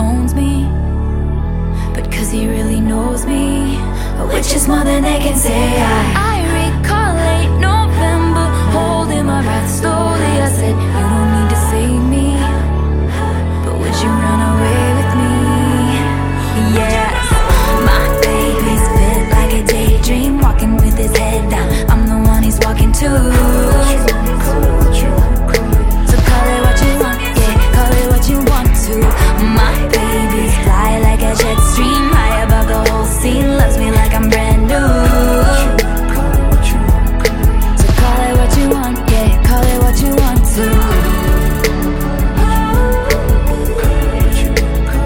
owns me, but 'cause he really knows me, which is more than they can say. I recall late November, holding my breath slowly. I said, you don't need to save me, but would you run away?